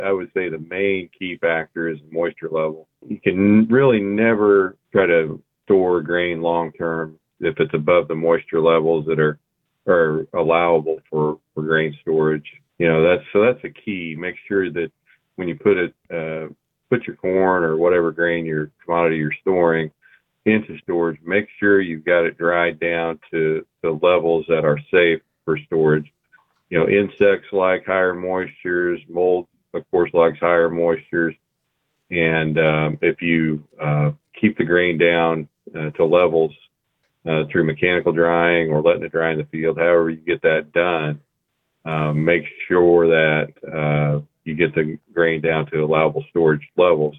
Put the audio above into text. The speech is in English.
I would say the main key factor is moisture level. You can really never try to store grain long term if it's above the moisture levels that are allowable for grain storage. That's a key. Make sure that when you put your corn or whatever grain your commodity you're storing into storage, make sure you've got it dried down to the levels that are safe for storage. Insects like higher moistures, mold, of course, likes higher moistures. And if you keep the grain down to levels through mechanical drying or letting it dry in the field, however you get that done, make sure that you get the grain down to allowable storage levels.